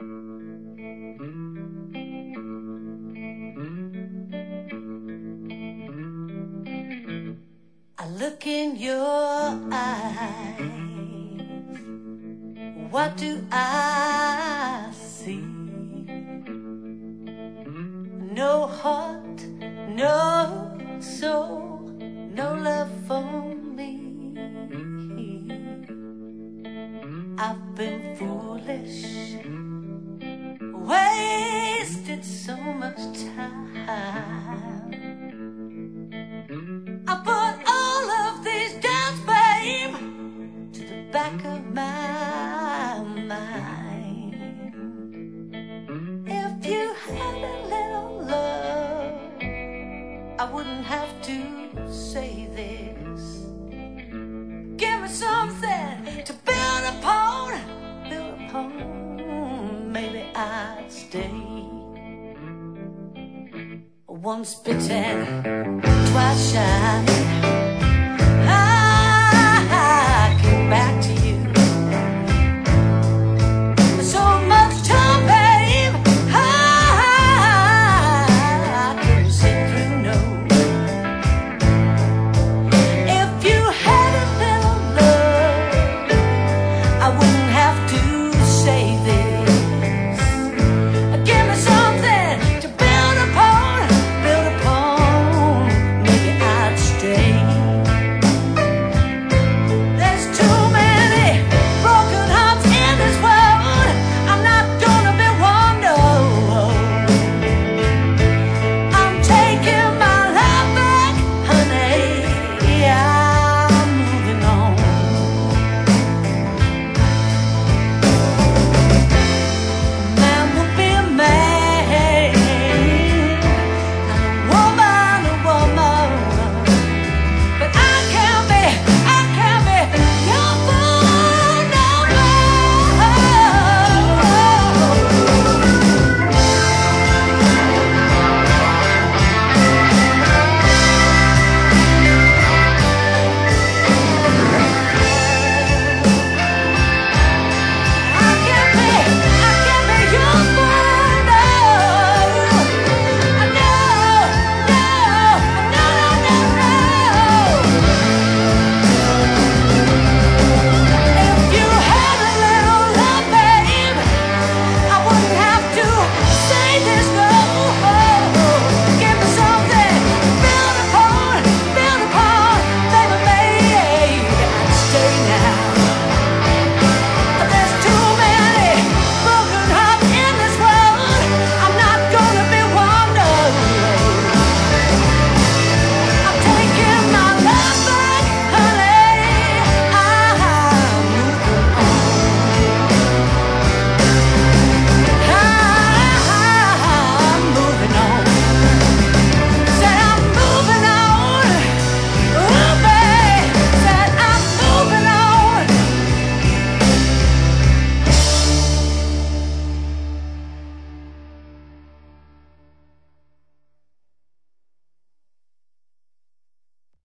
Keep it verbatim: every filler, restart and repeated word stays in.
I look in your eyes. What do I see? No heart, no soul, no love for me. I've been foolish, wasted so much time. I put all of these doubts, babe, to the back of my mind. If you had a little love, I wouldn't have to say this. Give me something to build upon, build upon, maybe I'd stay. Once bitten, twice shy.